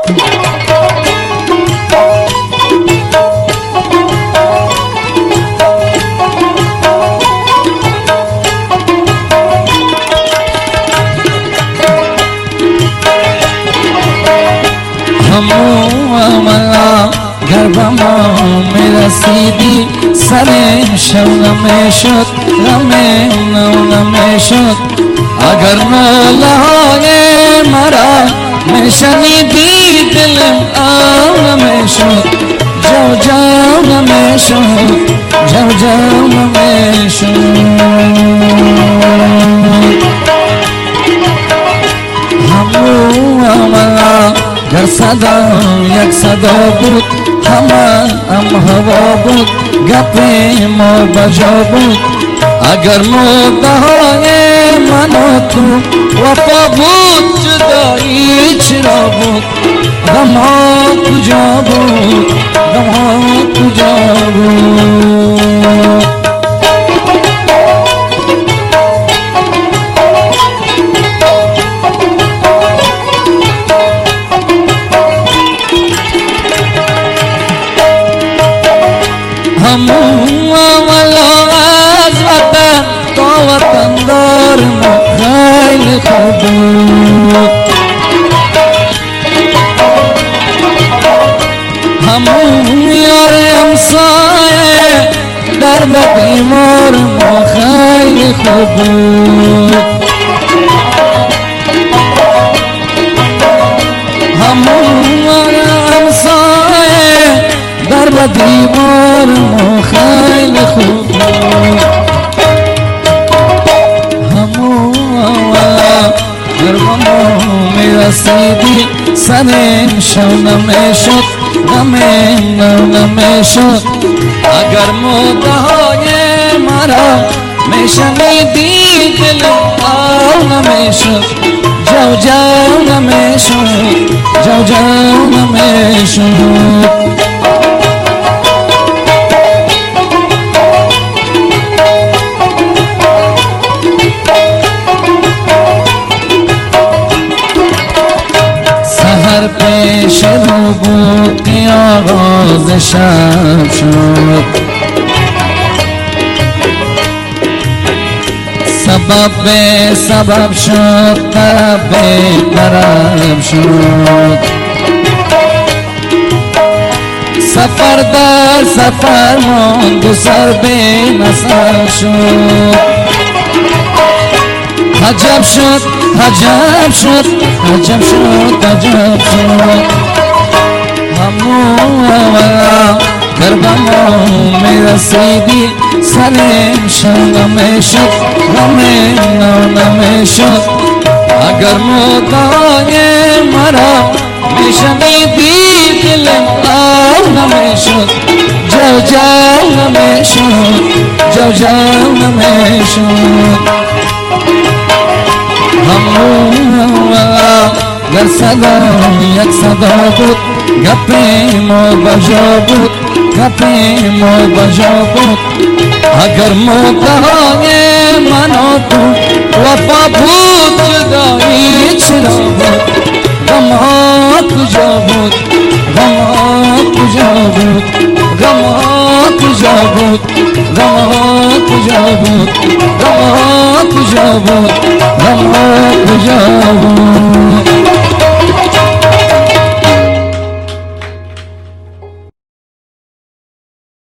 رسیدی سر شب نمیشد نمیشد اگر ناله‌های مرا میشنیدی دلم نمیشد جو نمیشد جو نمیشد همو گر صدا یک صدا بود همه هوا بود گپی ما بجا بود اگر مدعای من و تو وفا بود جدایی چرا بود غم ها کجا بود غم ها کجا بود همون اولا از وطن تا وطن دار ما خیلی خوب بود همون یار همسایه درد بیمار ما خیلی خوب بود همون یار همسایه درد بیمار ما خیلی خوب بود همون در ما میرسیدی سرم شو نمیشد نمیشد اگر مدعای مرا میشنیدی دلم نمیشد جو نمیشد جو نمیشد سحر پیش رو بود که آغاز شب شد سبب شد طرف شد سفر در سفر ماند و سر بی نصر شد عجب شد عجب شد عجب شد عجب شد همون اولا در ما میرسیدی سرم شد نمیشد نمیشد اگر مدعای مرا میشنیدی دلم نمیشد جو نمیشد جو نمیشد همون در صدا یک صدا بود گپی ما بجا بود گپی ما بجا بود اگر مدعای من و تو وفا بود جدایی چرا بود غم ها کجا بود غم ها کجا بود غم ها کجا بود غم ها کجا بود غم ها کجا بود غم ها کجا بود